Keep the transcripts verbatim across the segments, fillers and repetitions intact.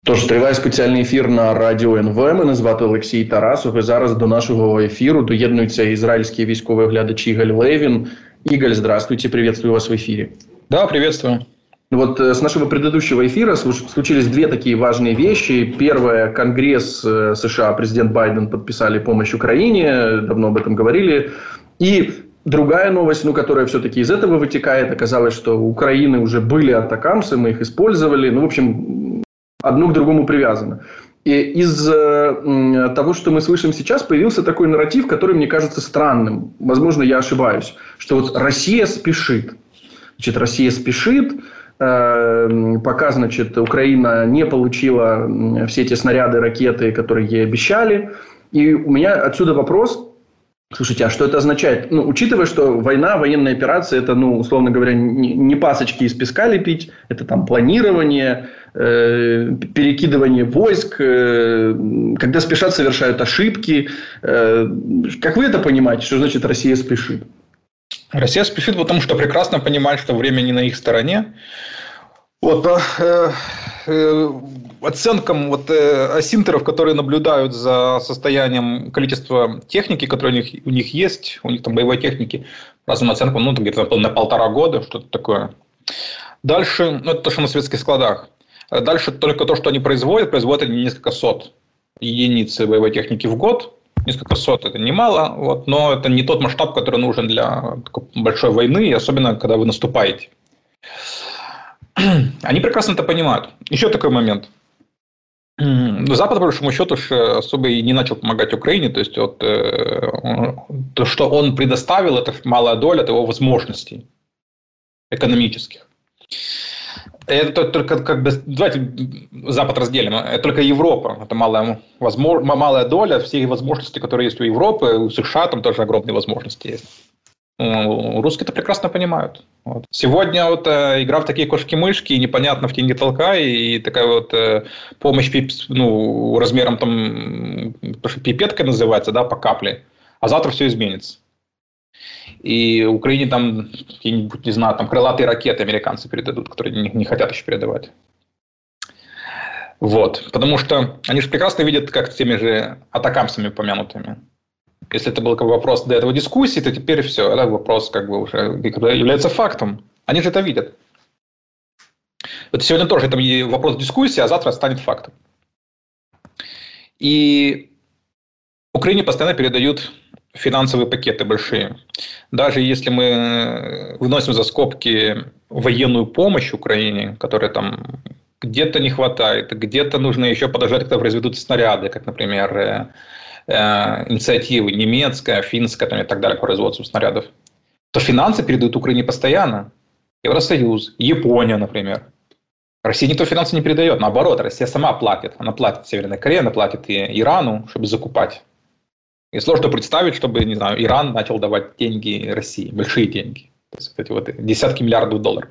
Тож, триває спеціальний ефір на Радіо ен ве. Мене звати Олексій Тарасов. І зараз до нашого ефіру доєднується ізраїльський військовий оглядач Игаль Левин. Игаль, здравствуйте, приветствую вас в эфире. Да, приветствую. Вот с нашего предыдущего эфира случились две такие важные вещи. Первое, Конгресс США, президент Байден подписали помощь Украине, давно об этом говорили. И другая новость, ну, которая все-таки из этого вытекает, оказалось, что у Украины уже были атакамсы, мы их использовали. Ну, в общем, одно к другому привязано. И из э, того, что мы слышим сейчас, появился такой нарратив, который мне кажется странным. Возможно, я ошибаюсь. Что вот Россия спешит. Значит, Россия спешит. Э, пока, значит, Украина не получила все эти снаряды, ракеты, которые ей обещали. И у меня отсюда вопрос. Слушайте, а что это означает? Ну, учитывая, что война, военная операция, это, ну, условно говоря, не, не пасочки из песка лепить, это там планирование, э, перекидывание войск, э, когда спешат, совершают ошибки. Э, как вы это понимаете, что значит Россия спешит? Россия спешит, потому что прекрасно понимает, что время не на их стороне. Вот, э, э, оценкам вот, э, асинтеров, которые наблюдают за состоянием количества техники, которая у них, у них есть, у них там боевой техники, разным оценкам, ну, где-то на полтора года, что-то такое. Дальше, ну, это то, что на советских складах. Дальше только то, что они производят, производят они несколько сот единиц боевой техники в год. Несколько сот – это немало, вот, но это не тот масштаб, который нужен для такой большой войны, особенно когда вы наступаете. Они прекрасно это понимают. Еще такой момент. Запад, по большому счету, особо и не начал помогать Украине. То есть, вот, э, то, что он предоставил, это малая доля от его возможностей экономических. Это только, как бы, давайте Запад разделим. Это только Европа. Это малая, возможно, малая доля всех возможностей, которые есть у Европы. У США там тоже огромные возможности есть. Русские это прекрасно понимают. Вот. Сегодня вот э, игра в такие кошки-мышки, и непонятно в тень толкай, и такая вот э, помощь ну, размером там пипеткой называется, да, по капле. А завтра все изменится. И Украине там какие-нибудь, не знаю, там крылатые ракеты американцы передадут, которые не, не хотят еще передавать. Вот. Потому что они же прекрасно видят, как с теми же атакамсами упомянутыми. Если это был как бы вопрос до этого дискуссии, то теперь все. Это вопрос как бы уже является фактом. Они же это видят. Вот сегодня тоже это вопрос дискуссии, а завтра станет фактом. И Украине постоянно передают финансовые пакеты большие. Даже если мы выносим за скобки военную помощь Украине, которая там где-то не хватает, где-то нужно еще подождать, когда произведут снаряды, как, например, инициативы немецкая, финская там, и так далее по производству снарядов, то финансы передают Украине постоянно. Евросоюз, Япония, например. Россия никто финансы не передает. Наоборот, Россия сама платит. Она платит Северной Корее, она платит и Ирану, чтобы закупать. И сложно представить, чтобы, не знаю, Иран начал давать деньги России, большие деньги. То есть, эти вот десятки миллиардов долларов.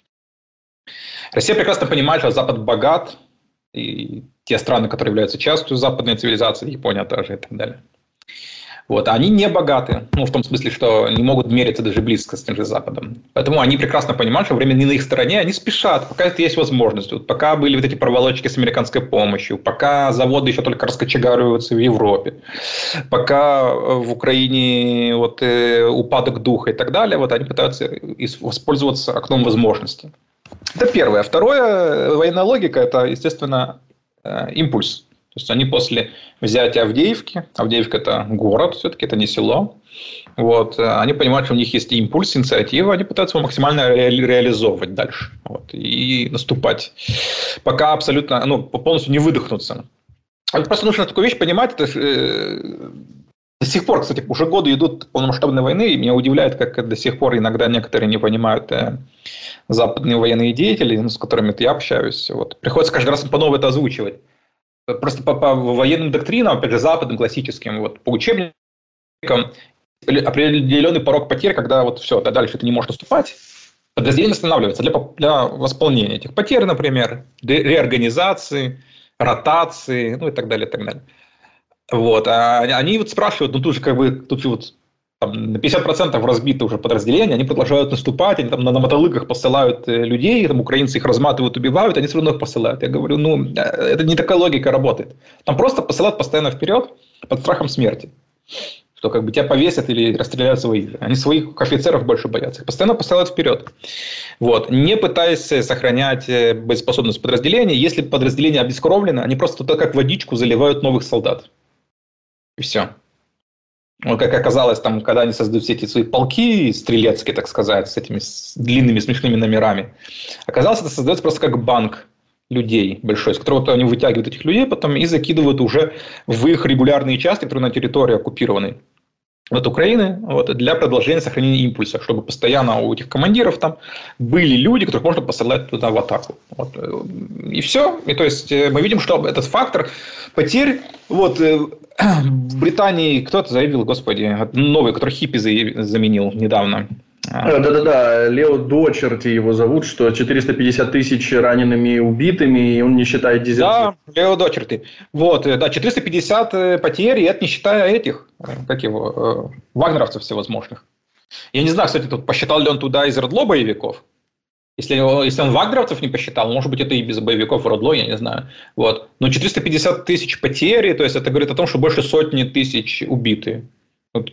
Россия прекрасно понимает, что Запад богат, и те страны, которые являются частью западной цивилизации, Япония тоже и так далее. Вот. А они не богаты, ну, в том смысле, что не могут мериться даже близко с тем же Западом. Поэтому они прекрасно понимают, что время не на их стороне, они спешат, пока это есть возможность. Вот пока были вот эти проволочки с американской помощью, пока заводы еще только раскочегариваются в Европе, пока в Украине вот, э, упадок духа и так далее, вот они пытаются воспользоваться окном возможностей. Это первое. Второе, военная логика – это, естественно, импульс. То есть, они после взятия Авдеевки, Авдеевка – это город, все-таки это не село, вот, они понимают, что у них есть импульс, инициатива, они пытаются его максимально ре- реализовывать дальше вот, и наступать, пока абсолютно, ну, полностью не выдохнуться. Просто нужно такую вещь понимать, это, э, до сих пор, кстати, уже годы идут полномасштабной войны, и меня удивляет, как до сих пор иногда некоторые не понимают э, западные военные деятели, с которыми я общаюсь, вот, приходится каждый раз по новому это озвучивать. Просто по, по военным доктринам, опять же, западным, классическим, вот, по учебникам, определенный порог потерь, когда вот все, дальше ты не можешь наступать, подразделение останавливается для, для восполнения этих потерь, например, реорганизации, ротации, ну и так далее, и так далее. Вот. А они вот спрашивают, ну тут же как бы, тут же вот там, на пятьдесят процентов разбиты уже подразделения, они продолжают наступать, они там на, на мотолыгах посылают людей, там украинцы их разматывают, убивают, они все равно их посылают. Я говорю, ну, это не такая логика работает. Там просто посылают постоянно вперед под страхом смерти. Что как бы тебя повесят или расстреляют своих. Они своих офицеров больше боятся. Их постоянно посылают вперед. Вот. Не пытаясь сохранять боеспособность подразделения, если подразделение обескровлено, они просто туда как водичку заливают новых солдат. И все. Ну, как оказалось, там, когда они создают все эти свои полки стрелецкие, так сказать, с этими с длинными смешными номерами, оказалось, это создается просто как банк людей большой, с которого они вытягивают этих людей потом и закидывают уже в их регулярные части, которые на территории оккупированы от Украины, вот, для продолжения сохранения импульса, чтобы постоянно у этих командиров там были люди, которых можно посылать туда в атаку. Вот. И все. И то есть мы видим, что этот фактор потерь, вот, в Британии кто-то заявил, господи, новый, который Хиппи заменил недавно. Да-да-да, Лео Дочерти его зовут, что четыреста пятьдесят тысяч ранеными и убитыми, и он не считает дезертиров. Да, Лео Дочерти. Вот, да, четыреста пятьдесят потерь, и это не считая этих, как его, вагнеровцев всевозможных. Я не знаю, кстати, тут посчитал ли он туда из РДЛО боевиков. Если, если он вагнеровцев не посчитал, может быть, это и без боевиков РДЛО, я не знаю. Вот. Но четыреста пятьдесят тысяч потери, то есть это говорит о том, что больше сотни тысяч убиты. Вот,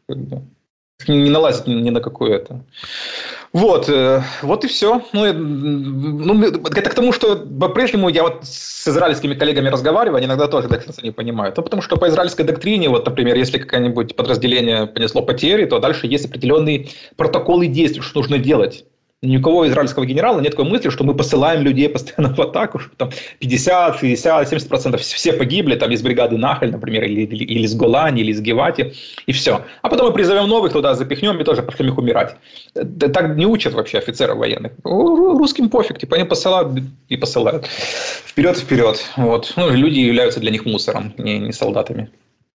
не налазит ни на какое это. Вот, вот и все. Ну, ну, это к тому, что по-прежнему я вот с израильскими коллегами разговариваю, они иногда тоже до конца не понимают. Ну, потому что по израильской доктрине, вот, например, если какое-нибудь подразделение понесло потери, то дальше есть определенные протоколы действий, что нужно делать. Ни у кого израильского генерала нет такой мысли, что мы посылаем людей постоянно в атаку, что там пятьдесят, шестьдесят, семьдесят процентов все погибли, там из бригады Нахаль, например, или, или, или из Голани, или из Гевати, и все. А потом мы призовем новых туда, запихнем и тоже пошлем их умирать. Так не учат вообще офицеров военных. Русским пофиг, типа они посылают и посылают. Вперед, вперед. Вот. Ну, люди являются для них мусором, не, не солдатами.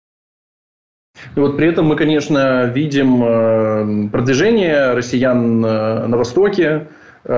И вот при этом мы, конечно, видим продвижение россиян на Востоке,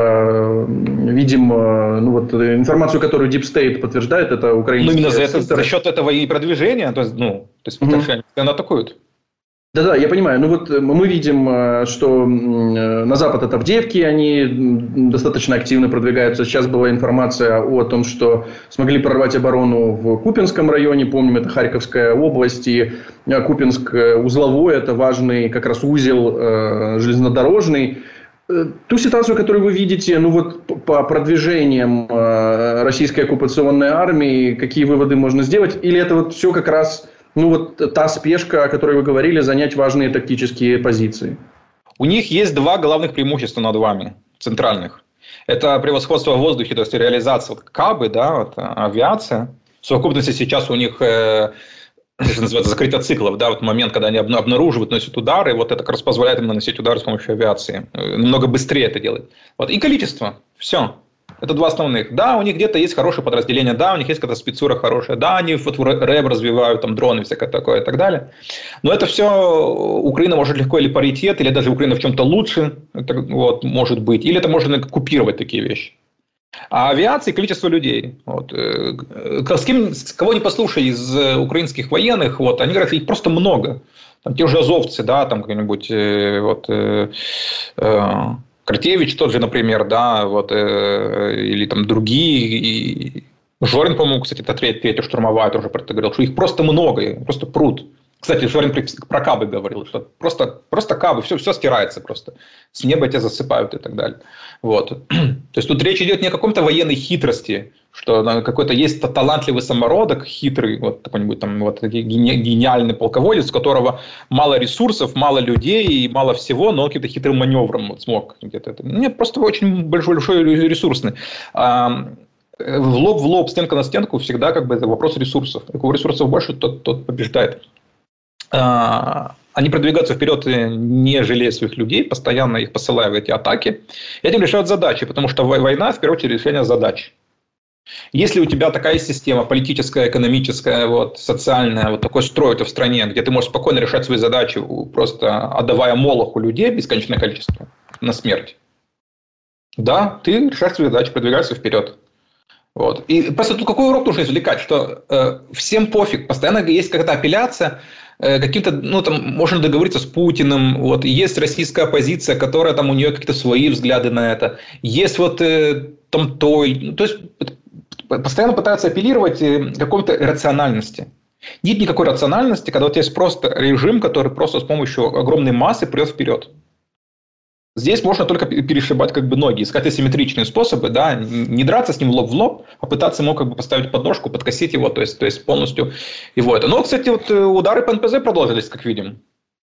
видим ну, вот, информацию, которую Deep State подтверждает, это украинские... Ну, именно за, это, за счет этого и продвижения, то есть, ну, то есть, mm-hmm. они атакуют. Да-да, я понимаю. Ну вот мы видим, что на запад от Авдеевки они достаточно активно продвигаются. Сейчас была информация о том, что смогли прорвать оборону в Купинском районе. Помним, это Харьковская область. И Купинск узловой, это важный как раз узел железнодорожный. Ту ситуацию, которую вы видите, ну вот по продвижениям российской оккупационной армии, какие выводы можно сделать? Или это вот все как раз... Ну, вот та спешка, о которой вы говорили, занять важные тактические позиции. У них есть два главных преимущества над вами, центральных. Это превосходство в воздухе, то есть реализация вот, КАБы, да, вот, авиация. В совокупности сейчас у них, э, что называется, закрытие циклов, да, вот момент, когда они обнаруживают, наносят удары, вот это как раз позволяет им наносить удары с помощью авиации. Намного быстрее это делать. Вот. И количество. Все. Это два основных. Да, у них где-то есть хорошее подразделение, да, у них есть какая-то спецура хорошая, да, они вот рэб развивают, там, дроны, всякое такое и так далее. Но это все Украина может легко или паритет, или даже Украина в чем-то лучше, это, вот, может быть, или это можно купировать такие вещи. А авиация и количество людей. Вот. С кем, с кого не послушай из украинских военных, вот, они говорят, их просто много. Там, те же азовцы, да, там какой-нибудь вот, э, э, Картевич тот же, например, да, вот, э, или там другие. И Жорин, по-моему, кстати, это третья, третья штурмовая тоже про это говорил, что их просто много, просто пруд. Кстати, Жорин про кабы говорил, что просто, просто кабы, все, все стирается просто. С неба тебя засыпают и так далее. Вот. То есть тут речь идет не о каком-то военной хитрости, что какой-то есть талантливый самородок, хитрый, вот какой-нибудь там вот гениальный полководец, у которого мало ресурсов, мало людей и мало всего, но каким-то хитрым маневром вот смог где-то это. Нет, просто очень большой, большой ресурсный. В лоб в лоб, стенка на стенку всегда как бы это вопрос ресурсов. У кого ресурсов больше, тот, тот побеждает. Они продвигаются вперед, не жалея своих людей, постоянно их посылая в эти атаки. И этим решают задачи, потому что война, в первую очередь, решение задач. Если у тебя такая система политическая, экономическая, вот, социальная, вот такой строй в стране, где ты можешь спокойно решать свои задачи, просто отдавая молоху людей бесконечное количество на смерть, да, ты решаешь свои задачи, продвигаешься вперед. Вот. И просто тут какой урок нужно извлекать, что э, всем пофиг, постоянно есть какая-то апелляция, э, каким-то, ну, там, можно договориться с Путиным, вот, есть российская оппозиция, которая, там, у нее какие-то свои взгляды на это, есть вот э, там то, то есть, постоянно пытаются апеллировать к какой-то рациональности. Нет никакой рациональности, когда вот есть просто режим, который просто с помощью огромной массы прет вперед. Здесь можно только перешибать как бы ноги, искать асимметричные способы, да, не драться с ним лоб в лоб, а пытаться ему как бы поставить подножку, подкосить его, то есть, то есть полностью его это. Но, кстати, вот удары по эн пэ зэ продолжились, как видим.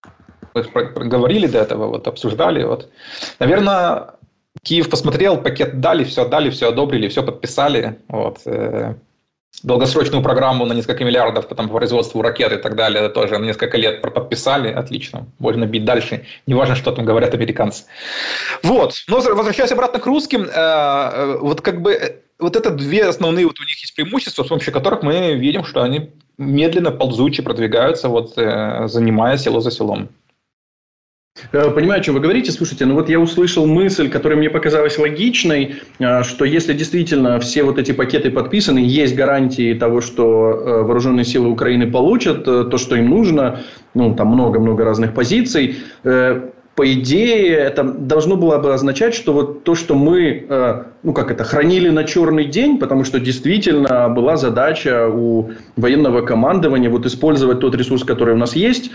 Мы говорили до этого, вот, обсуждали. Вот. Наверное, Киев посмотрел, пакет дали, все отдали, все одобрили, все подписали. Вот. Долгосрочную программу на несколько миллиардов там, по производству ракет и так далее тоже на несколько лет подписали. Отлично. Можно бить дальше. Неважно, что там говорят американцы. Вот. Но возвращаясь обратно к русским, вот как бы вот это две основные вот у них есть преимущества, с помощью которых мы видим, что они медленно, ползуче продвигаются, вот, занимая село за селом. Понимаю, о чем вы говорите. Слушайте, ну вот я услышал мысль, которая мне показалась логичной, что если действительно все вот эти пакеты подписаны, есть гарантии того, что вооруженные силы Украины получат то, что им нужно, ну там много-много разных позиций. По идее, это должно было бы означать, что вот то, что мы, ну как это, хранили на черный день, потому что действительно была задача у военного командования вот использовать тот ресурс, который у нас есть,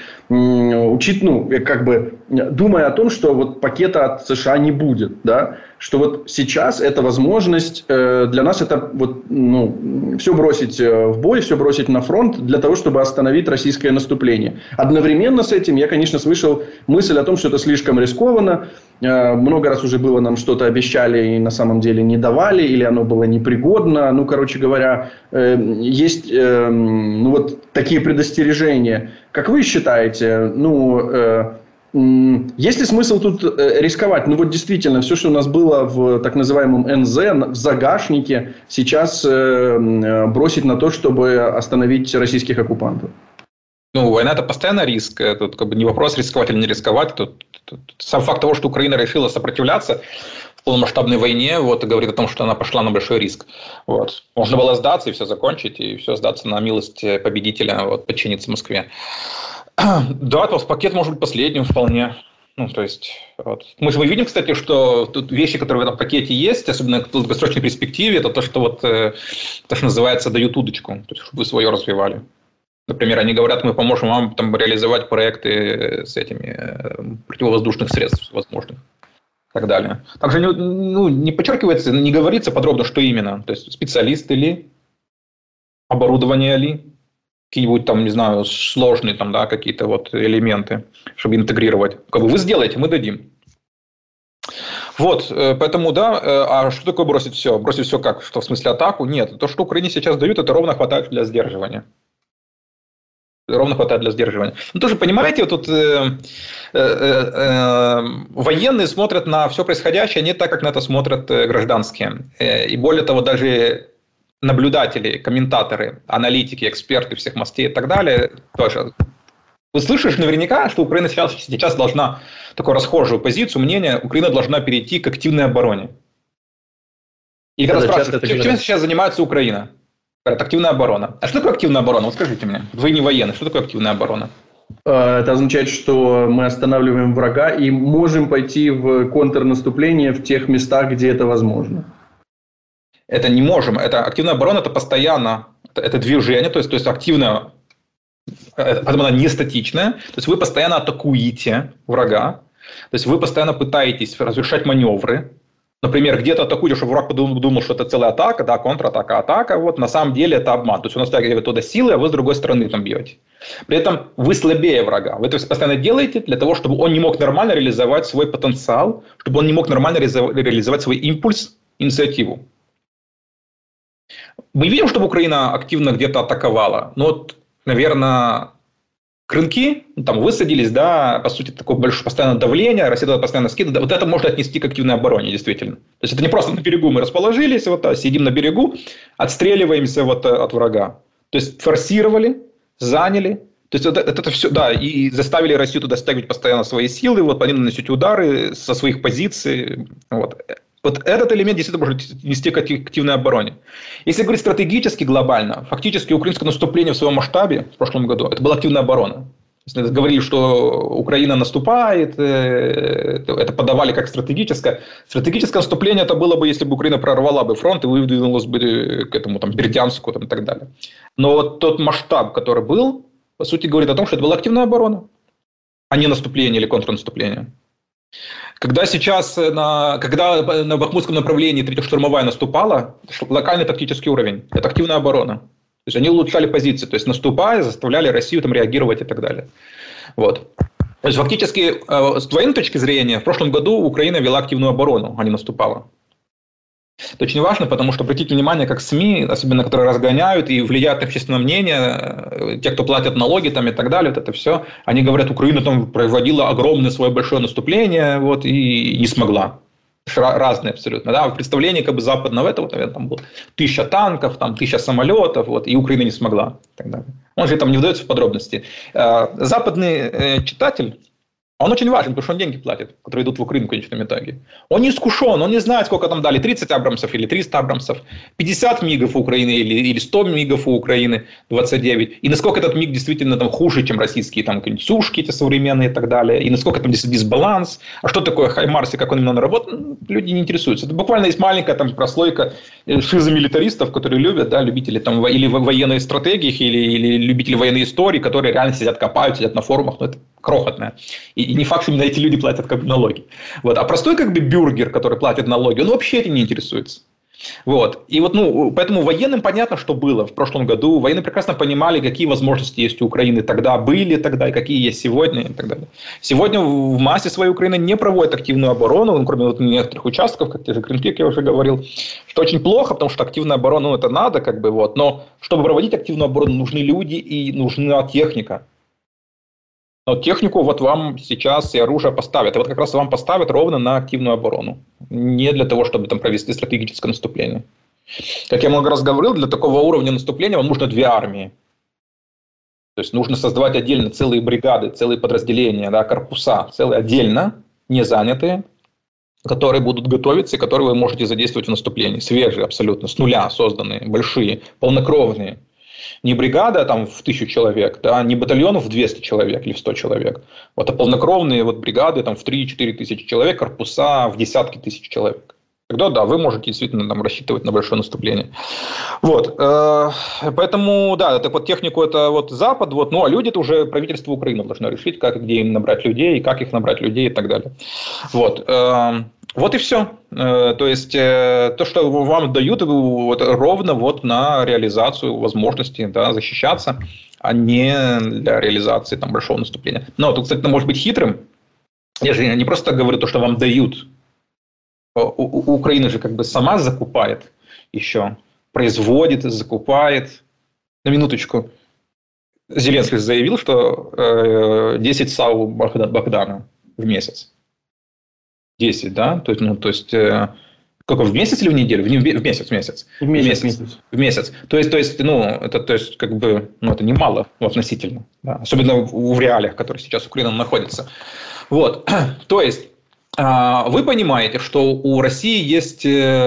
учить, ну, как бы думая о том, что вот пакета от США не будет, да, что вот сейчас это возможность для нас это вот, ну, все бросить в бой, все бросить на фронт для того, чтобы остановить российское наступление. Одновременно с этим я, конечно, слышал мысль о том, что это слишком рискованно. Много раз уже было нам что-то обещали и на самом деле не давали, или оно было непригодно. Ну, короче говоря, есть ну, вот такие предостережения. Как вы считаете, ну... Есть ли смысл тут рисковать? Ну вот действительно, все, что у нас было в так называемом эн зэ, в загашнике, сейчас бросить на то, чтобы остановить российских оккупантов? Ну, война – это постоянно риск. Тут как бы не вопрос, рисковать или не рисковать. Тут, тут, сам факт того, что Украина решила сопротивляться в полномасштабной войне, вот, и говорит о том, что она пошла на большой риск. Вот. Можно было сдаться и все закончить, и все сдаться на милость победителя, вот, подчиниться Москве. Да, то пакет может быть последним вполне. Ну, то есть, вот. Мы же мы видим, кстати, что тут вещи, которые в этом пакете есть, особенно в долгосрочной перспективе, это то, что вот, то, что называется, дают удочку, то есть, чтобы вы свое развивали. Например, они говорят, мы поможем вам там, реализовать проекты с этими противовоздушных средств возможных и так далее. Также ну, не подчеркивается, не говорится подробно, что именно. То есть, специалисты ли, оборудование ли, какие-нибудь там, не знаю, сложные там, да, какие-то вот элементы, чтобы интегрировать. Как бы вы сделаете, мы дадим. Вот, поэтому, да, а что такое бросить все? Бросить все как? Что в смысле атаку? Нет, то, что Украине сейчас дают, это ровно хватает для сдерживания. Ровно хватает для сдерживания. Ну, тоже понимаете, вот тут э, э, э, военные смотрят на все происходящее не так, как на это смотрят гражданские. И более того, даже наблюдатели, комментаторы, аналитики, эксперты всех мастей и так далее тоже. Вы слышишь наверняка, что Украина сейчас, сейчас должна, такую расхожую позицию, мнение, Украина должна перейти к активной обороне. И когда спрашивают, чем, чем сейчас занимается Украина? Говорят, активная оборона. А что такое активная оборона? Вот скажите мне, вы не военный, что такое активная оборона? Это означает, что мы останавливаем врага и можем пойти в контрнаступление в тех местах, где это возможно. Это не можем. Это активная оборона, это постоянно, это, это движение, то есть, то есть активная, поэтому она не статичная. То есть вы постоянно атакуете врага, то есть вы постоянно пытаетесь разрешать маневры. Например, где-то атакуете, чтобы враг подумал, что это целая атака, да, контратака, атака. Вот, на самом деле это обман. То есть он стягивает туда силы, а вы с другой стороны там бьете. При этом вы слабее врага. Вы это постоянно делаете для того, чтобы он не мог нормально реализовать свой потенциал, чтобы он не мог нормально реализовать свой импульс, инициативу. Мы видим, чтобы Украина активно где-то атаковала. Но вот, наверное, рынки там высадились, да, по сути, такое большое постоянное давление, Россия постоянно скидывает. Вот это можно отнести к активной обороне, действительно. То есть это не просто на берегу мы расположились, вот, а сидим на берегу, отстреливаемся вот от врага. То есть форсировали, заняли. То есть это, это все, да, и заставили Россию туда стягивать постоянно свои силы, вот они наносят удары со своих позиций. Вот. Вот этот элемент действительно может нести к активной обороне. Если говорить стратегически, глобально, фактически украинское наступление в своем масштабе в прошлом году – это была активная оборона. Говорили, что Украина наступает, это подавали как стратегическое. Стратегическое наступление это было бы, если бы Украина прорвала бы фронт и выдвинулась бы к этому там, Бердянску там, и так далее. Но вот тот масштаб, который был, по сути, говорит о том, что это была активная оборона, а не наступление или контрнаступление. Когда сейчас на, когда на Бахмутском направлении третья штурмовая наступала, локальный тактический уровень, это активная оборона. То есть они улучшали позиции, то есть наступая, заставляли Россию там реагировать и так далее. Вот. То есть фактически, с военной точки зрения, в прошлом году Украина вела активную оборону, а не наступала. Это очень важно, потому что обратите внимание, как СМИ, особенно которые разгоняют и влияют на общественное мнение, те, кто платят налоги там, и так далее, вот это все, они говорят, Украина там проводила огромное свое большое наступление вот, и не смогла. Разные абсолютно. Да? В представлении как бы западного этого, наверное, там было тысяча танков, там, тысяча самолетов, вот, и Украина не смогла. И так далее. Он же там не вдается в подробности. Западный читатель, он очень важен, потому что он деньги платит, которые идут в Украину в конечном итоге. Он не искушен, он не знает, сколько там дали, тридцать абрамсов или триста абрамсов, пятьдесят мигов у Украины или, или сто мигов у Украины, двадцать девять. И насколько этот миг действительно там, хуже, чем российские там, сушки эти современные и так далее. И насколько там действительно дисбаланс. А что такое Хаймарс и как он именно работает, люди не интересуются. Это буквально есть маленькая там, прослойка шизомилитаристов, которые любят, да, любители там, или военной стратегии, или, или любители военной истории, которые реально сидят, копают, сидят на форумах. Но это крохотное. И, и не факт, что именно эти люди платят как бы, налоги. Вот. А простой как бы бюргер, который платит налоги, он вообще этим не интересуется. Вот. И вот, ну, поэтому военным понятно, что было в прошлом году. Военные прекрасно понимали, какие возможности есть у Украины тогда были, тогда, и какие есть сегодня и так далее. Сегодня в массе своей Украина не проводит активную оборону, ну, кроме вот некоторых участков, как те же Крымки, как я уже говорил, что очень плохо, потому что активная оборона, ну, это надо, как бы, вот. Но чтобы проводить активную оборону, нужны люди и нужна техника. Но технику вот вам сейчас и оружие поставят. И вот как раз вам поставят ровно на активную оборону. Не для того, чтобы там провести стратегическое наступление. Как я много раз говорил, для такого уровня наступления вам нужно две армии. То есть нужно создавать отдельно целые бригады, целые подразделения, да, корпуса, целые отдельно, не занятые, которые будут готовиться и которые вы можете задействовать в наступлении. Свежие абсолютно, с нуля созданные, большие, полнокровные. Не бригада там, в тысячу человек, да, не батальон в двести человек или в сто человек, вот, а полнокровные вот, бригады там, в три-четыре тысячи человек, корпуса в десятки тысяч человек. Тогда да, вы можете действительно там, рассчитывать на большое наступление. Вот, э, поэтому, да, так вот технику это вот Запад, вот, ну а люди это уже правительство Украины должно решить, как и где им набрать людей, как их набрать людей и так далее. Вот. Э, Вот и все. То есть, то, что вам дают, вот, ровно вот на реализацию возможности, да, защищаться, а не для реализации там, большого наступления. Но тут, кстати, может быть хитрым. Я же не просто так говорю то, что вам дают. У, у Украины же как бы сама закупает еще, производит, закупает. На минуточку. Зеленский заявил, что десять САУ Богдана в месяц. десять, да? То есть, ну, то есть э, сколько, в месяц или в неделю? В, в месяц, в месяц. В месяц. В месяц. В месяц. То есть, то есть, ну, это, то есть, как бы, ну, это немало относительно. Да? Особенно в, в реалиях, в которых сейчас Украина находится. Вот. То есть, э, вы понимаете, что у России есть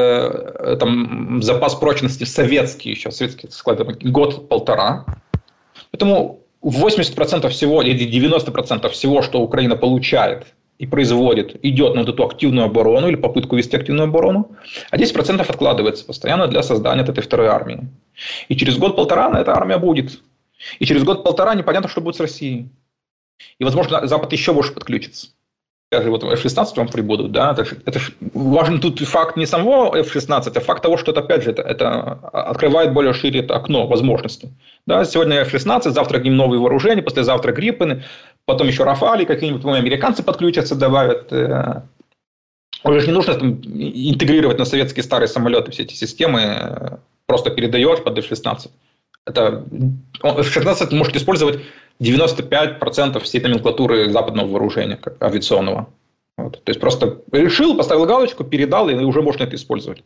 э, там, запас прочности советский еще, советский склад, год-полтора. Поэтому восемьдесят процентов всего, или девяносто процентов всего, что Украина получает и производит, идет на вот эту активную оборону или попытку вести активную оборону, а десять процентов откладывается постоянно для создания этой второй армии. И через год-полтора эта армия будет. И через год-полтора непонятно, что будет с Россией. И, возможно, Запад еще больше подключится. Даже вот эф шестнадцать вам прибудут. Да? Это, это важен тут факт не самого эф шестнадцать, а факт того, что это, опять же, это, это открывает более шире это окно возможностей. Да? Сегодня эф шестнадцать, завтра к ним новые вооружения, послезавтра Гриппены, потом еще Рафали, какие-нибудь американцы подключатся, добавят. Уже же не нужно там, интегрировать на советские старые самолеты все эти системы, просто передаешь под эф шестнадцать. Это, эф шестнадцать может использовать девяносто пять процентов всей номенклатуры западного вооружения авиационного. Вот. То есть, просто решил, поставил галочку, передал, и уже можно это использовать.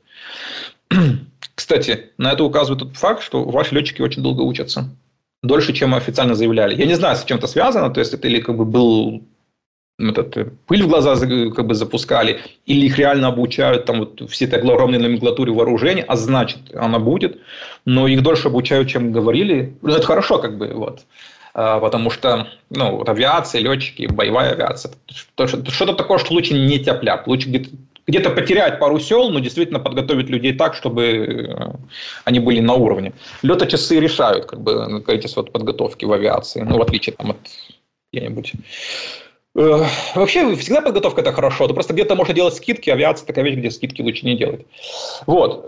Кстати, на это указывает тот факт, что ваши летчики очень долго учатся. Дольше, чем официально заявляли. Я не знаю, с чем это связано. То есть, это или как бы был этот, пыль в глаза как бы запускали, или их реально обучают там вот все этой огромной номенклатуре вооружений, а значит, она будет, но их дольше обучают, чем говорили. Ну, это хорошо, как бы, вот. Потому что, ну, вот авиация, летчики, боевая авиация, что-то такое, что лучше не тяп-ляп, лучше где-то где-то потерять пару сел, но действительно подготовить людей так, чтобы они были на уровне. Леточасы решают как бы количество подготовки в авиации, ну, в отличие там, от где-нибудь. Вообще, всегда подготовка – это хорошо, но просто где-то можно делать скидки, авиация – такая вещь, где скидки лучше не делать. Вот.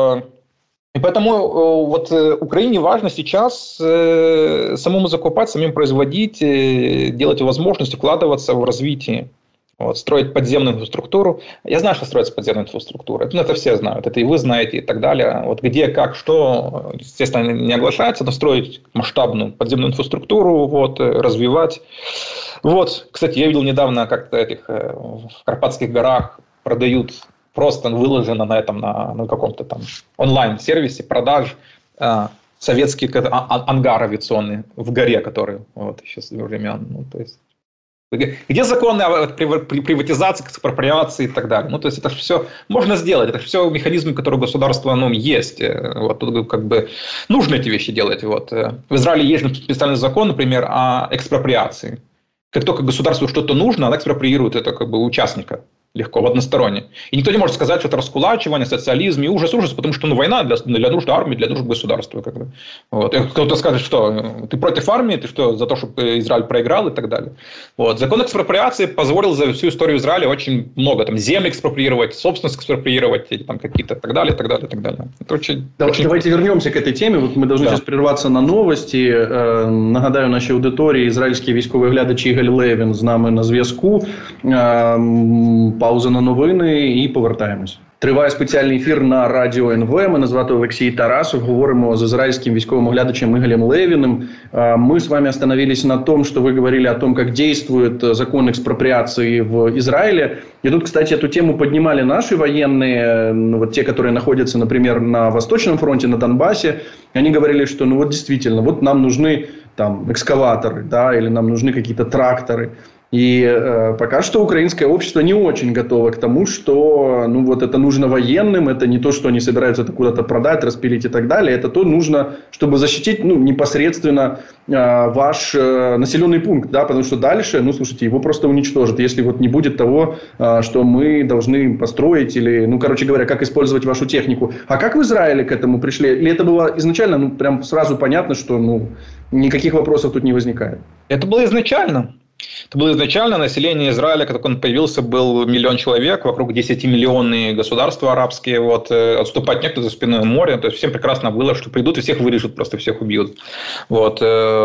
И поэтому вот Украине важно сейчас самому закупать, самим производить, делать возможность вкладываться в развитие. Вот, строить подземную инфраструктуру. Я знаю, что строится подземная инфраструктура. Ну, это все знают. Это и вы знаете, и так далее. Вот где, как, что, естественно, не оглашается, но строить масштабную подземную инфраструктуру, вот, развивать. Вот. Кстати, я видел недавно, как-то этих в Карпатских горах продают, просто выложено на этом, на, на каком-то там онлайн-сервисе продаж э, советские ангары авиационные в горе, которые вот, еще с времен. Ну, то есть, где законы о приватизации, экспроприации и так далее. Ну, то есть, это же все можно сделать. Это же все механизмы, которые у государства ну, есть. Вот, тут как бы нужно эти вещи делать. Вот. В Израиле есть специальный закон, например, о экспроприации. Как только государству что-то нужно, оно экспроприирует это как бы участника. Легко, в односторонне. И никто не может сказать, что это раскулачивание, социализм и ужас, ужас, потому что ну, война для, для нужд армии, для нужд государства. Как бы. Вот. И кто-то скажет, что ты против армии, ты что, за то, чтобы Израиль проиграл и так далее. Вот. Закон экспроприации позволил за всю историю Израиля очень много. Там, земли экспроприировать, собственность экспроприировать, или там какие-то и так далее, и так далее, и так далее. Это очень, да, очень... Давайте вернемся к этой теме. Вот мы должны да. сейчас прерваться на новості. Е, нагадаю нашій аудиторії, ізраїльський військовий глядач Ігор Левін з нами на зв'язку. Е, Пауза на новини і повертаємось. Триває спеціальний ефір на Радіо ен ве. Мене звати Олексій Тарасов. Говоримо з израильским військовым глядачем Игорем Левиным. Мы с вами остановились на том, что вы говорили о том, как действует закон экспроприации в Израиле. И тут, кстати, эту тему поднимали наши военные, ну, вот те, которые находятся, например, на Восточном фронте, на Донбассе. Они говорили, что ну вот действительно, вот нам нужны там экскаваторы, да, или нам нужны какие-то тракторы. И э, пока что украинское общество не очень готово к тому, что ну, вот это нужно военным, это не то, что они собираются это куда-то продать, распилить и так далее. Это то нужно, чтобы защитить ну, непосредственно э, ваш э, населенный пункт. Да? Потому что дальше, ну, слушайте, его просто уничтожат, если вот не будет того, э, что мы должны построить или, ну, короче говоря, как использовать вашу технику. А как в Израиле к этому пришли? Или это было изначально, ну, прям сразу понятно, что ну, никаких вопросов тут не возникает? Это было изначально. Это было изначально население Израиля, как он появился, был миллион человек, вокруг десятимиллионные государства арабские, вот, отступать некуда за спиной моря, то есть всем прекрасно было, что придут и всех вырежут, просто всех убьют. Вот,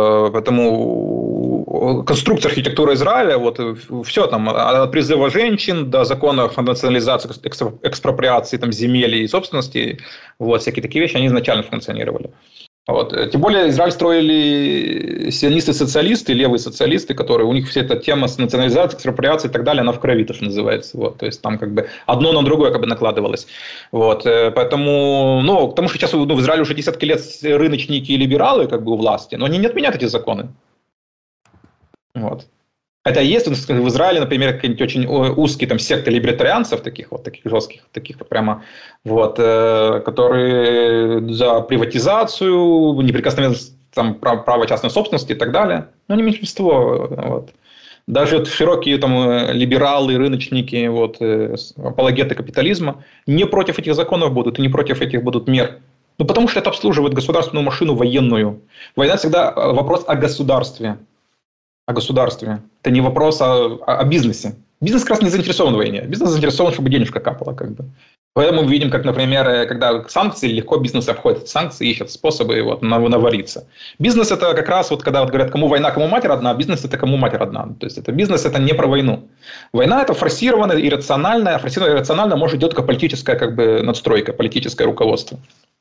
поэтому конструкция архитектуры Израиля, вот, все там, от призыва женщин до законов о национализации, экспроприации там, земель и собственности, вот, всякие такие вещи, они изначально функционировали. Вот. Тем более Израиль строили сионисты-социалисты, левые социалисты, которые у них вся эта тема с национализацией, экспроприацией и так далее, она в крови, то, что называется. Вот. То есть там как бы одно на другое как бы накладывалось. Вот. Поэтому, ну, потому что сейчас ну, в Израиле уже десятки лет рыночники и либералы как бы у власти, но они не отменяют эти законы. Вот. Хотя есть в Израиле, например, какие-нибудь очень узкие там, секты либертарианцев, таких вот, таких жестких, таких вот прямо, вот, э, которые за приватизацию, неприкосновенность там, права частной собственности и так далее. Но они меньшинство. Вот. Даже вот, широкие там, либералы, рыночники, вот, э, апологеты капитализма не против этих законов будут и не против этих будут мер. Ну, потому что это обслуживает государственную машину военную. Война всегда вопрос о государстве. О государстве. Это не вопрос о, о бизнесе. Бизнес как раз не заинтересован в войне. Бизнес заинтересован, чтобы денежка капала. Как бы. Поэтому мы видим, как, например, когда санкции, легко бизнес обходит санкции, ищет способы вот, навариться. Бизнес – это как раз, вот, когда вот говорят, кому война, кому мать родна, бизнес – это кому мать родна. То есть, это бизнес – это не про войну. Война – это форсированная, иррациональная, а форсированная, иррациональная может идет как политическая как бы, надстройка, политическое руководство.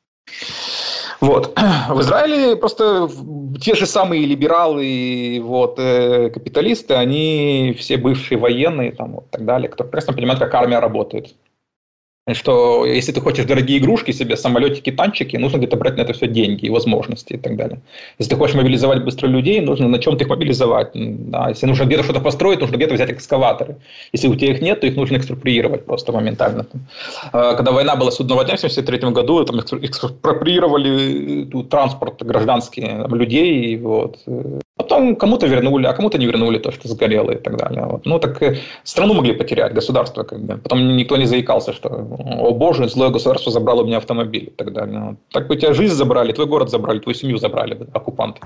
Вот. В Израиле просто те же самые либералы, вот, капиталисты, они все бывшие военные там, вот, так далее, которые прекрасно понимают, как армия работает. что если ты хочешь дорогие игрушки себе, самолетики, танчики, нужно где-то брать на это все деньги и возможности и так далее. Если ты хочешь мобилизовать быстро людей, нужно на чем-то их мобилизовать. Да. Если нужно где-то что-то построить, нужно где-то взять экскаваторы. Если у тебя их нет, то их нужно экспроприировать просто моментально. Когда война была судного дня в тысяча девятьсот семьдесят третьем году, там экспроприировали транспорт гражданский людей. Вот. Потом кому-то вернули, а кому-то не вернули то, что сгорело и так далее. Вот. Ну, так страну могли потерять, государство. Как бы. Потом никто не заикался, что «О боже, злое государство забрало у меня автомобиль» и так далее. Вот. Так бы у тебя жизнь забрали, твой город забрали, твою семью забрали, оккупанты.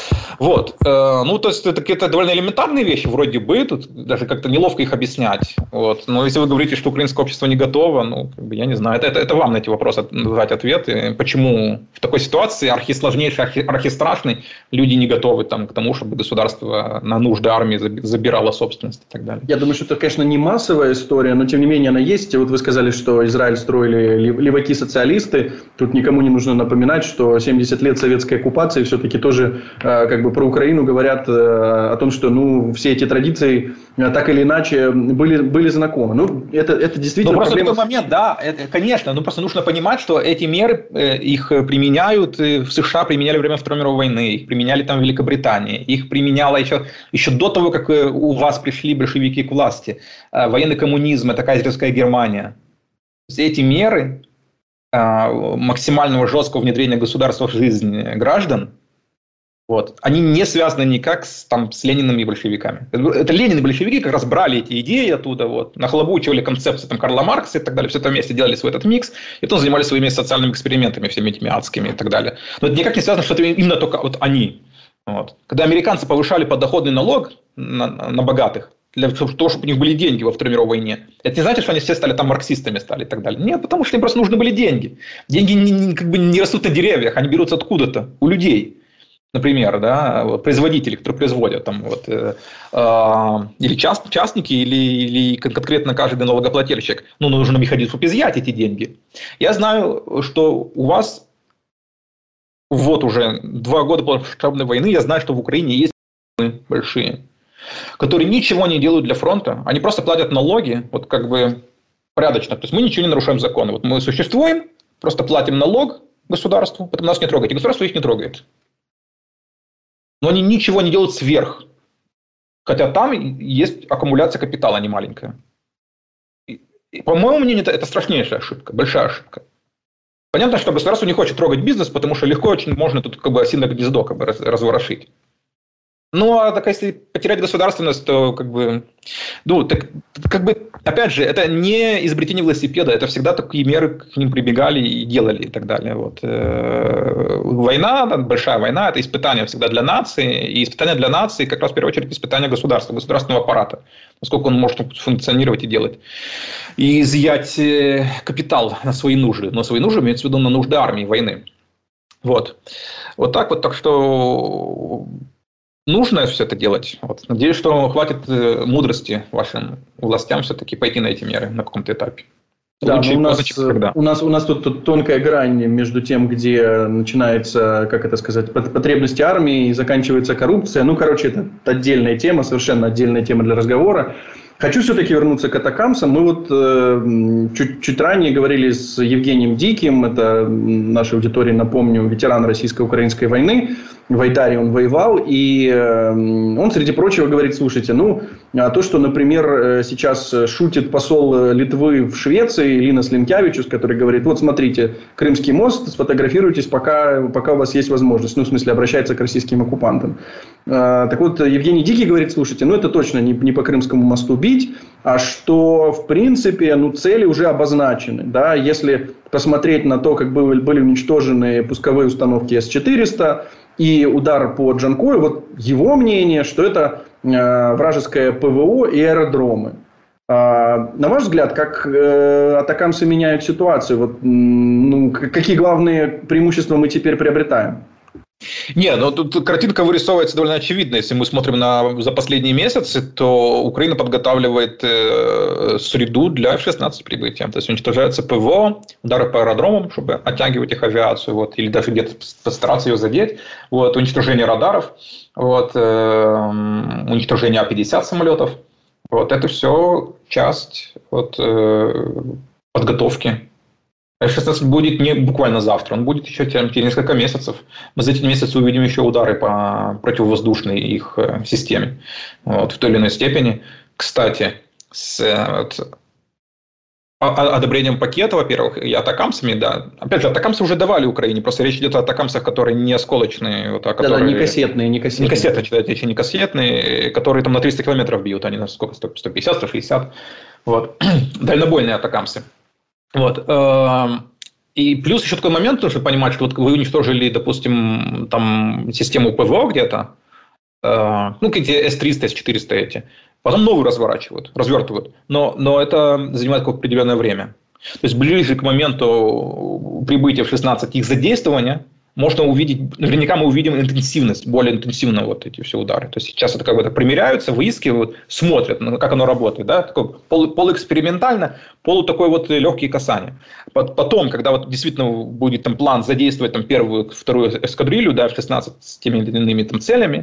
Вот. Ну, то есть, это какие-то довольно элементарные вещи, вроде бы, тут даже как-то неловко их объяснять. Вот. Но если вы говорите, что украинское общество не готово, ну, как бы, я не знаю, это, это, это вам на эти вопросы дать ответы. Почему в такой ситуации архисложнейшей, архи, архистрашной люди не готовы там, к тому, чтобы государство на нужды армии забирало собственность и так далее? Я думаю, что это, конечно, не массовая история, но тем не менее она есть. Вот вы сказали, что Израиль строили леваки-социалисты. Тут никому не нужно напоминать, что семьдесят лет советской оккупации все-таки тоже как бы про Украину говорят о том, что ну, все эти традиции так или иначе были, были знакомы. Ну, это, это действительно ну, просто проблема. в тот момент, да, это, конечно, ну просто нужно понимать, что эти меры, их применяют в США, применяли во время Второй мировой войны, их применяли там в Великобритании, их применяло еще, еще до того, как у вас пришли большевики к власти. Военный коммунизм, это кайзерская Германия. Все эти меры максимального жесткого внедрения государства в жизнь граждан, вот, они не связаны никак с, там, с Лениным и большевиками. Это Ленин и большевики как раз брали эти идеи оттуда, вот, нахлобучивали концепции там, Карла Маркса и так далее, все это вместе делали свой этот микс, и потом занимались своими социальными экспериментами, всеми этими адскими и так далее. Но это никак не связано, что это именно только вот они. Вот. Когда американцы повышали подоходный налог на, на богатых, для того, чтобы у них были деньги во Второй мировой войне. Это не значит, что они все стали там марксистами стали и так далее. Нет, потому что им просто нужны были деньги. Деньги не, не, как бы не растут на деревьях, они берутся откуда-то, у людей. Например, да, вот, производители, которые производят, там, вот, э, э, или част, частники, или, или конкретно каждый налогоплательщик. Ну, нужно механизм, чтобы изъять эти деньги. Я знаю, что у вас вот уже два года после масштабной войны, я знаю, что в Украине есть большие, которые ничего не делают для фронта, они просто платят налоги, вот как бы порядочно. То есть мы ничего не нарушаем законы. Вот мы существуем, просто платим налог государству, потом нас не трогает, и государство их не трогает. Но они ничего не делают сверх. Хотя там есть аккумуляция капитала не маленькая. И, и, по моему мнению, это, это страшнейшая ошибка, большая ошибка. Понятно, что государство не хочет трогать бизнес, потому что легко очень можно тут как бы осиное гнездо как бы разворошить. Ну, а так если потерять государственность, то как бы, ну, так, как бы, опять же, это не изобретение велосипеда, это всегда такие меры к ним прибегали и делали и так далее. Вот. Война, большая война, это испытание всегда для нации, и испытание для нации как раз в первую очередь испытание государства, государственного аппарата, насколько он может функционировать и делать. И изъять капитал на свои нужды, но свои нужды имеются в виду на нужды армии, войны. Вот. Вот так вот, так что... Нужно все это делать. Вот. Надеюсь, что хватит мудрости вашим властям все-таки пойти на эти меры на каком-то этапе. Да, у, нас, у, нас, у нас тут, тут тонкая грань между тем, где начинается, как это сказать, потребности армии и заканчивается коррупция. Ну, короче, это отдельная тема, совершенно отдельная тема для разговора. Хочу все-таки вернуться к атакамсам. Мы вот э, чуть, чуть ранее говорили с Евгением Диким, это нашей аудитории, напомню, ветеран российско-украинской войны. В Айдаре он воевал, и э, он, среди прочего, говорит, слушайте, ну, то, что, например, сейчас шутит посол Литвы в Швеции, Линас Линкевичус, который говорит, вот, смотрите, Крымский мост, сфотографируйтесь, пока, пока у вас есть возможность. Ну, в смысле, обращается к российским оккупантам. Э, так вот, Евгений Дикий говорит, слушайте, ну, это точно не, не по Крымскому мосту бить, а что, в принципе, ну, цели уже обозначены. Да? Если посмотреть на то, как были, были уничтожены пусковые установки эс четыреста и удар по Джанкою, вот его мнение, что это э, вражеское ПВО и аэродромы. А, на ваш взгляд, как э, атакамсы меняют ситуацию? Вот, ну, какие главные преимущества мы теперь приобретаем? Не, ну тут картинка вырисовывается довольно очевидно. Если мы смотрим на, за последние месяцы, то Украина подготавливает э, среду для эф шестнадцать прибытия. То есть уничтожается ПВО, удары по аэродромам, чтобы оттягивать их авиацию, вот, или даже где-то постараться ее задеть. Вот, уничтожение радаров, вот, э, уничтожение А пятьдесят самолетов. Вот, это все часть вот, э, подготовки. эф шестнадцать будет не буквально завтра, он будет еще через несколько месяцев. Мы за эти месяцы увидим еще удары по противовоздушной их системе, вот, в той или иной степени. Кстати, с вот, одобрением пакета, во-первых, и атакамсами, да. Опять же, атакамсы уже давали Украине, просто речь идет о атакамсах, которые не осколочные. Вот, а которые... Да, да, не кассетные, не кассетные. Не кассетные, читайте, еще не кассетные, которые там на триста километров бьют, они на сколько, сто пятьдесят, сто шестьдесят. Вот. Дальнобойные атакамсы. Вот. И плюс еще такой момент, нужно понимать, что вот вы уничтожили, допустим, там систему ПВО где-то, ну, какие-то эс триста, эс четыреста эти, потом новую разворачивают, развертывают, но, но это занимает какое-то определенное время. То есть ближе к моменту прибытия в шестнадцать их задействования можно увидеть, наверняка мы увидим интенсивность, более интенсивно вот эти все удары. То есть сейчас это как бы примеряются, выискивают, смотрят, как оно работает, да, такое полу, полуэкспериментально, полу такой вот легкие касания. Потом, когда вот действительно будет там план задействовать там первую, вторую эскадрилью, да, в шестнадцать с теми или иными там целями,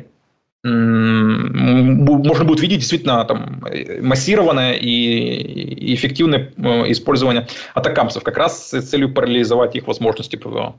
можно будет видеть действительно там массированное и эффективное использование атакамсов, как раз с целью парализовать их возможности ПВО.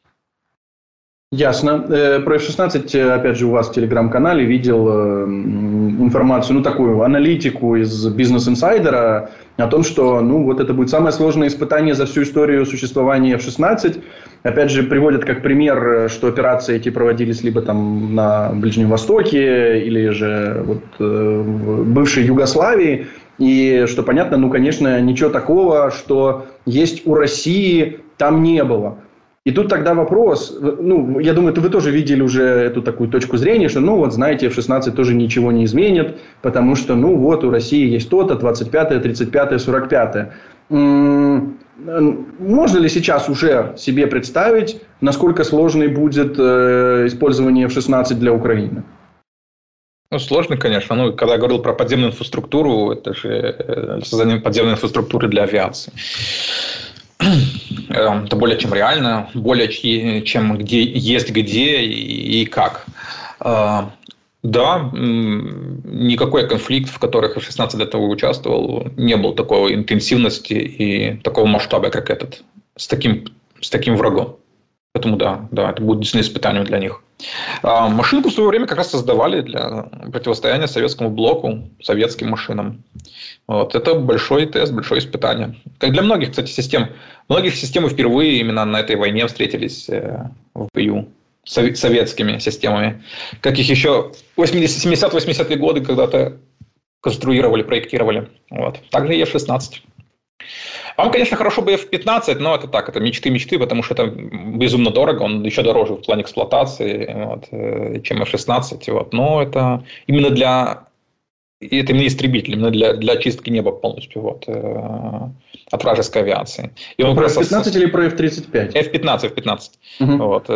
Ясно. Про эф шестнадцать, опять же, у вас в телеграм-канале видел информацию, ну, такую аналитику из бизнес-инсайдера о том, что, ну, вот это будет самое сложное испытание за всю историю существования эф шестнадцать. Опять же, приводят как пример, что операции эти проводились либо там на Ближнем Востоке, или же вот, в бывшей Югославии. И что понятно, ну, конечно, ничего такого, что есть у России, там не было. И тут тогда вопрос, ну, я думаю, вы тоже видели уже эту такую точку зрения, что, ну, вот, знаете, эф шестнадцать тоже ничего не изменит, потому что, ну, вот, у России есть то-то, двадцать пятое, тридцать пятое, сорок пятое. Можно ли сейчас уже себе представить, насколько сложной будет использование эф шестнадцать для Украины? Ну, сложно, конечно. Ну, когда я говорил про подземную инфраструктуру, это же создание подземной инфраструктуры для авиации. Это более чем реально, более чем где есть где и как. Да, никакой конфликт, в которых эф шестнадцать до этого участвовал, не был такой интенсивности и такого масштаба, как этот, с таким, с таким врагом. Поэтому да, да, это будет действительно испытанием для них. А машинку в свое время как раз создавали для противостояния советскому блоку, советским машинам. Вот. Это большой тест, большое испытание. Как для многих, кстати, систем. Многих систем впервые именно на этой войне встретились в бою советскими системами. Как их еще в семидесятые-восьмидесятые годы когда-то конструировали, проектировали. Вот. Также и эф шестнадцать. Вам, конечно, хорошо бы эф пятнадцать, но это так, это мечты-мечты, потому что это безумно дорого, он еще дороже в плане эксплуатации, вот, чем эф шестнадцать. Вот. Но это именно для... И это именно истребитель, именно для, для очистки неба полностью вот, от вражеской авиации. И он про эф пятнадцать с... или про эф тридцать пять? эф пятнадцать, эф пятнадцать. Угу. Вот.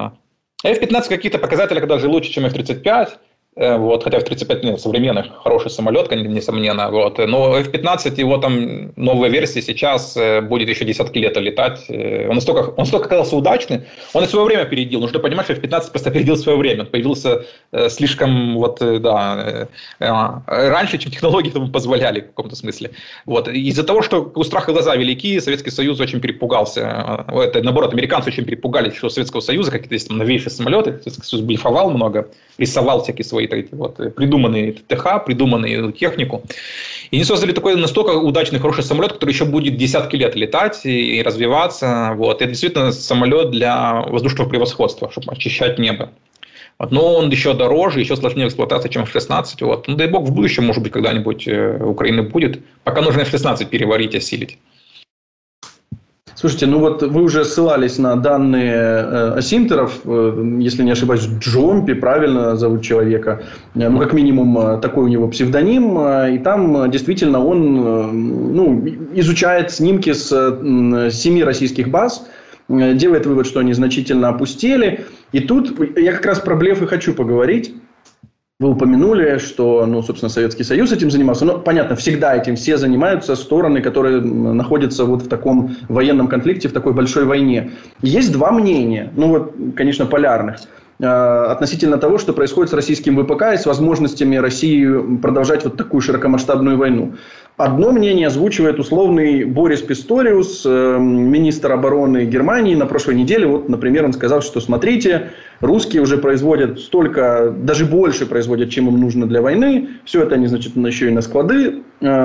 эф пятнадцать какие-то показатели даже лучше, чем эф тридцать пять. Вот, хотя эф тридцать пять нет, современный, хороший самолет, несомненно. Вот. Но эф пятнадцать, его там новая версия сейчас будет еще десятки лет летать. Он настолько, он настолько оказался удачный, он и свое время опередил. Нужно понимать, что эф пятнадцать просто опередил свое время. Он появился слишком вот, да, раньше, чем технологии ему позволяли в каком-то смысле. Вот. Из-за того, что у страха глаза велики, Советский Союз очень перепугался. Это, наоборот, американцы очень перепугались, что у Советского Союза какие-то есть там новейшие самолеты. Советский Союз блефовал много, рисовал всякие свои вот, придуманные ТХ, придуманную технику. И они создали такой настолько удачный, хороший самолет, который еще будет десятки лет летать и развиваться. Вот. Это действительно самолет для воздушного превосходства, чтобы очищать небо. Вот. Но он еще дороже, еще сложнее в эксплуатации, чем эф шестнадцать. Вот. Ну, дай бог, в будущем, может быть, когда-нибудь у Украины будет. Пока нужно эф шестнадцать переварить, осилить. Слушайте, ну вот вы уже ссылались на данные э, Асинтеров, э, если не ошибаюсь, Джомпи, правильно зовут человека, э, ну как минимум э, такой у него псевдоним, э, и там э, действительно он э, ну, изучает снимки с э, семи российских баз, э, делает вывод, что они значительно опустели, и тут я как раз про блеф и хочу поговорить. Вы упомянули, что, ну, собственно, Советский Союз этим занимался. Но, понятно, всегда этим все занимаются стороны, которые находятся вот в таком военном конфликте, в такой большой войне. Есть два мнения, ну, вот, конечно, полярных, относительно того, что происходит с российским ВПК и с возможностями России продолжать вот такую широкомасштабную войну. одно мнение озвучивает условный Борис Писториус, министр обороны Германии, на прошлой неделе. Вот, например, он сказал, что смотрите, русские уже производят столько, даже больше производят, чем им нужно для войны. Все это они, значит, еще и на склады,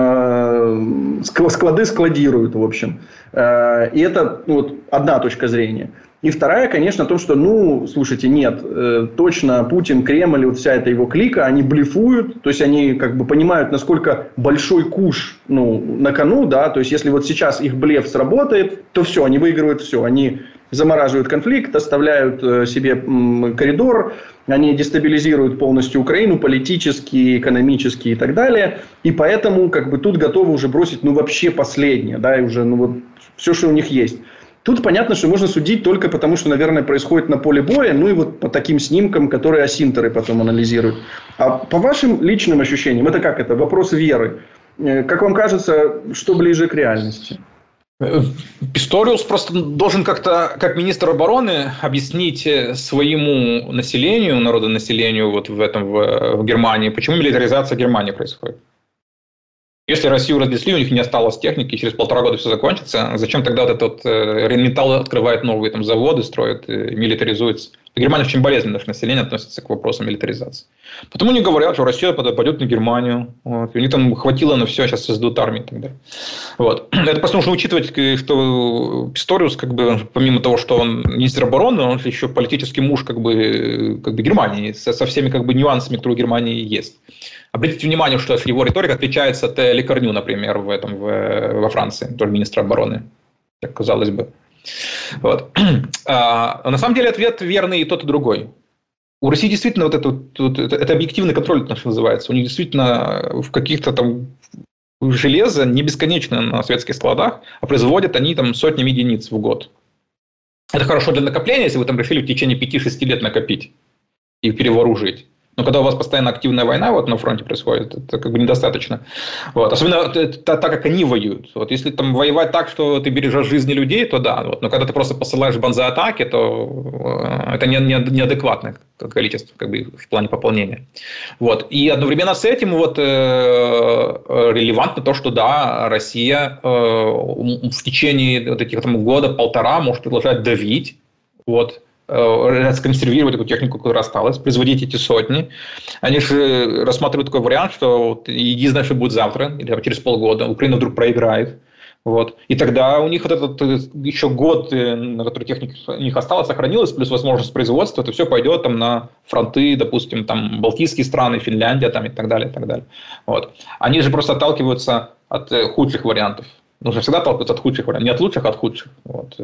склады складируют, в общем. И это вот одна точка зрения. И вторая, конечно, то, что, ну, слушайте, нет, э, точно Путин, Кремль, вот вся эта его клика, они блефуют, то есть они как бы понимают, насколько большой куш, ну, на кону, да, то есть если вот сейчас их блеф сработает, то все, они выигрывают все, они замораживают конфликт, оставляют э, себе м, коридор, они дестабилизируют полностью Украину политически, экономически и так далее, и поэтому как бы тут готовы уже бросить, ну, вообще последнее, да, и уже, ну, вот все, что у них есть. Тут понятно, что можно судить только потому, что, наверное, происходит на поле боя, ну и вот по таким снимкам, которые осинтеры потом анализируют. А по вашим личным ощущениям, это как это? Вопрос веры. Как вам кажется, что ближе к реальности? Писториус просто должен как-то, как министр обороны, объяснить своему населению, народонаселению вот в этом в, в Германии, почему милитаризация Германии происходит. Если Россию разнесли, у них не осталось техники, через полтора года все закончится, зачем тогда вот этот э, Рейнметалл открывает новые там, заводы, строит, э, милитаризуется? Германия очень болезненно наше население относится к вопросам милитаризации. Потому они говорят, что Россия пойдет на Германию, вот, и у них там хватило на все, сейчас создадут армию и так далее. Вот. Это просто нужно учитывать, что Писториус, как бы, помимо того, что он министр обороны, он еще политический муж как бы, как бы Германии, со, со всеми как бы, нюансами, которые у Германии есть. Обратите внимание, что его риторика отличается от Ле Корню, например, в этом, в, во Франции, тоже министра обороны, как казалось бы. Вот. А, на самом деле ответ верный и тот, и другой. У России действительно вот это, вот, это, это объективный контроль, это что называется. У них действительно в каких-то там железо не бесконечно на советских складах, а производят они там сотнями единиц в год. Это хорошо для накопления, если вы там решили в течение пяти-шести лет накопить и перевооружить. Но когда у вас постоянно активная война вот на фронте происходит, это как бы недостаточно. Вот. Особенно так, как они воюют. Вот если там воевать так, что ты бережешь жизни людей, то да. Вот. Но когда ты просто посылаешь бонза-атаки, то это не, не, неадекватное количество как бы, в плане пополнения. Вот. И одновременно с этим вот, э, релевантно то, что да, Россия э, в течение вот этих там, года-полтора может продолжать давить. Вот. Сконсервировать эту технику, которая осталась, производить эти сотни. Они же рассматривают такой вариант, что вот, иди знай, что будет завтра, или через полгода, Украина вдруг проиграет. Вот. И тогда у них вот этот еще год, на который техника у них осталась, сохранилась, плюс возможность производства, это все пойдет там, на фронты, допустим, там, Балтийские страны, Финляндия там, и так далее. И так далее. Вот. Они же просто отталкиваются от худших вариантов. Нужно всегда отталкиваться от худших вариантов. Не от лучших, а от худших. Вот.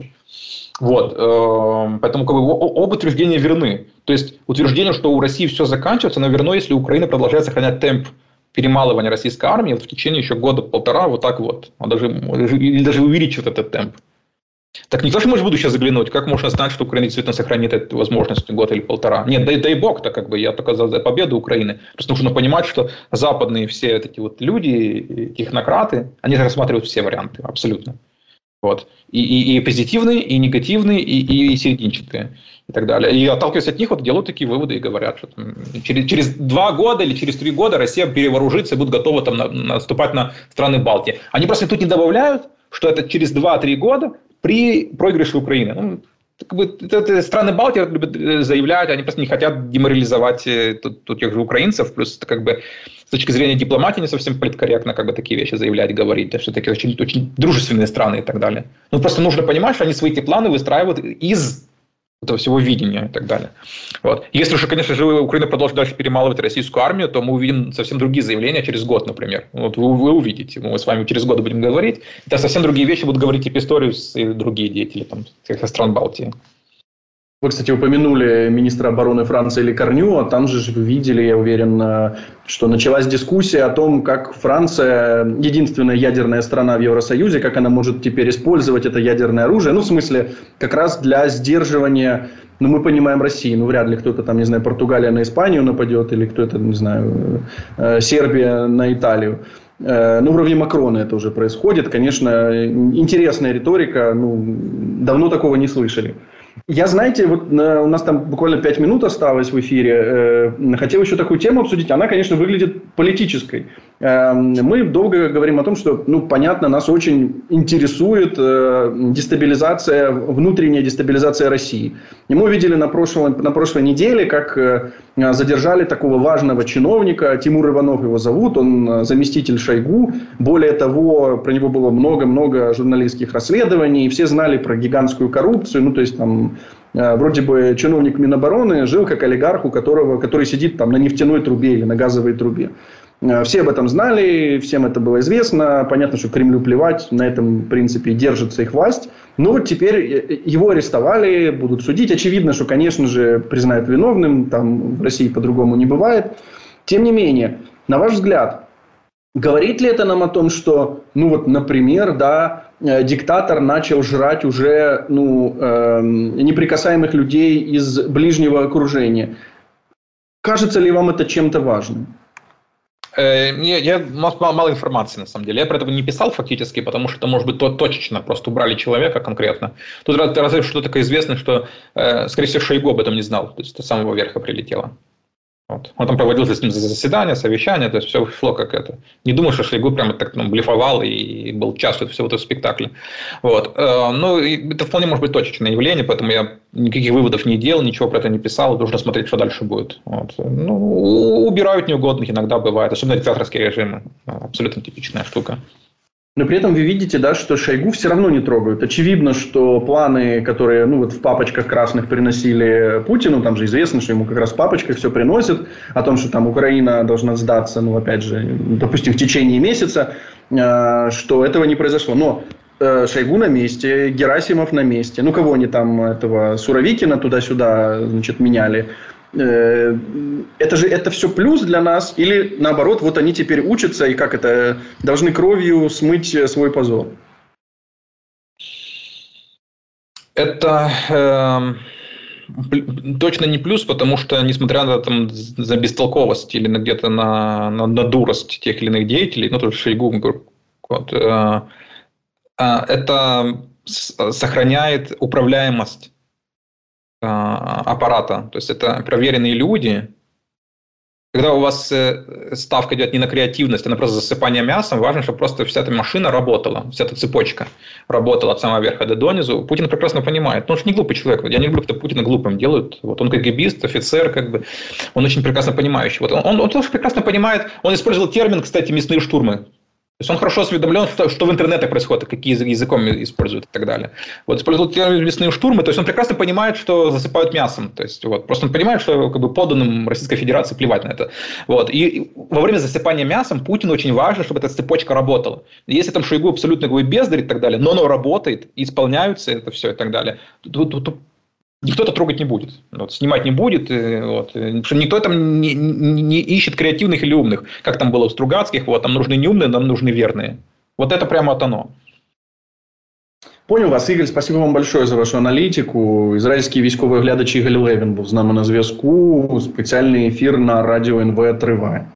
Вот, поэтому как бы, оба утверждения верны. То есть утверждение, что у России все заканчивается, оно верно, если Украина продолжает сохранять темп перемалывания российской армии вот в течение еще года-полтора, вот так вот. Даже, или даже увеличивает этот темп. Так никто же может в будущее заглянуть. Как можно знать, что Украина действительно сохранит эту возможность год или полтора? Нет, дай, дай бог, так как бы я только за, за победу Украины. Просто нужно понимать, что западные все эти вот люди, технократы, они же рассматривают все варианты абсолютно. Вот. И, и, и позитивные, и негативные, и, и серединчатые, и так далее. И отталкиваясь от них, вот делают такие выводы и говорят, что там, через, через два года или через три года Россия перевооружится и будет готова там, на, наступать на страны Балтии. Они просто тут не добавляют, что это через два-три года при проигрыше Украины. Ну, как бы, это, это страны Балтии любят заявлять, они просто не хотят деморализовать тут, тут тех же украинцев, плюс это как бы с точки зрения дипломатии не совсем политкорректно как бы такие вещи заявлять, говорить, что такие очень, очень дружественные страны и так далее. Ну, просто нужно понимать, что они свои эти планы выстраивают из этого всего видения и так далее. Вот. Если же, конечно же, Украина продолжит дальше перемалывать российскую армию, то мы увидим совсем другие заявления через год, например. Вот вы, вы увидите, мы с вами через год будем говорить, это совсем другие вещи будут говорить и Писториус, и другие деятели там, всех стран Балтии. Вы, кстати, упомянули министра обороны Франции Ле Корню, а там же вы видели, я уверен, что началась дискуссия о том, как Франция, единственная ядерная страна в Евросоюзе, как она может теперь использовать это ядерное оружие, ну, в смысле, как раз для сдерживания, ну, мы понимаем, России, ну, вряд ли кто-то там, не знаю, Португалия на Испанию нападет, или кто-то, не знаю, Сербия на Италию. Ну, уровне Макрона это уже происходит. Конечно, интересная риторика, ну, давно такого не слышали. Я, знаете, вот у нас там буквально пять минут осталось в эфире. Хотел еще такую тему обсудить. Она, конечно, выглядит политической. Мы долго говорим о том, что, ну, понятно, нас очень интересует дестабилизация, внутренняя дестабилизация России. И мы увидели на прошлой, на прошлой неделе, как задержали такого важного чиновника, Тимур Иванов его зовут, он заместитель Шойгу. Более того, про него было много-много журналистских расследований, и все знали про гигантскую коррупцию, ну, то есть там... Вроде бы чиновник Минобороны жил как олигарх, у которого, который сидит там на нефтяной трубе или на газовой трубе. Все об этом знали, всем это было известно. Понятно, что Кремлю плевать, на этом принципе держится их власть. Но вот теперь его арестовали, будут судить. Очевидно, что, конечно же, признают виновным. Там в России по-другому не бывает. Тем не менее, на ваш взгляд, говорит ли это нам о том, что, ну вот, например, да, диктатор начал жрать уже, ну, э, неприкасаемых людей из ближнего окружения? Кажется ли вам это чем-то важным? Я, я мало, мало информации, на самом деле. Я про это не писал фактически, потому что это может быть то, точечно. Просто убрали человека конкретно. Тут разве что такое известно, что, э, скорее всего, Шойгу об этом не знал. То есть, до самого верха прилетело. Вот. Он там проводил с ним заседания, совещания, то есть все шло как это. Не думаю, что Шойгу прямо так ну, блефовал и был участвует всего этого спектакля. Вот. Ну, это вполне может быть точечное явление, поэтому я никаких выводов не делал, ничего про это не писал, нужно смотреть, что дальше будет. Вот. Ну, убирают неугодных иногда бывает, особенно диктаторские режимы. Абсолютно типичная штука. Но при этом вы видите, да, что Шойгу все равно не трогают. Очевидно, что планы, которые ну, вот в папочках красных приносили Путину, там же известно, что ему как раз в папочках все приносят, о том, что там Украина должна сдаться, ну, опять же, допустим, в течение месяца, что этого не произошло. Но Шойгу на месте, Герасимов на месте. Ну, кого они там, этого Суровикина туда-сюда, значит, меняли. Это же это все плюс для нас? Или наоборот, вот они теперь учатся и как это, должны кровью смыть свой позор? Это э, точно не плюс, потому что, несмотря на, там, за бестолковость или на, где-то на, на, на дурость тех или иных деятелей, ну, тоже Шойгу, вот, э, э, это сохраняет управляемость аппарата. То есть, это проверенные люди. Когда у вас ставка идет не на креативность, а на просто засыпание мясом, важно, чтобы просто вся эта машина работала, вся эта цепочка работала от самого верха до донизу. Путин прекрасно понимает. Но он же не глупый человек. Я не люблю, когда Путина глупым делают. Вот он КГБист, офицер, как бы. Он очень прекрасно понимающий. Вот он, он, он тоже прекрасно понимает. Он использовал термин, кстати, мясные штурмы. То есть, он хорошо осведомлен, что, что в интернете происходит, какие языком используют и так далее. Вот, использовал термин мясные штурмы, то есть, он прекрасно понимает, что засыпают мясом. То есть, вот, просто он понимает, что как бы, подданным Российской Федерации плевать на это. Вот, и, и во время засыпания мясом Путину очень важно, чтобы эта цепочка работала. Если там Шойгу абсолютно говорит бездарь и так далее, но оно работает, исполняются это все и так далее, то, то, то никто это трогать не будет, вот, снимать не будет, вот, потому что никто там не, не, не ищет креативных или умных, как там было у Стругацких, вот, нам нужны не умные, нам нужны верные. Вот это прямо от оно. Понял вас, Игорь, спасибо вам большое за вашу аналітику. Ізраїльський військовий оглядач Ігор Левін був з нами на зв'язку. Спеціальний ефір на радіо ен ве триває.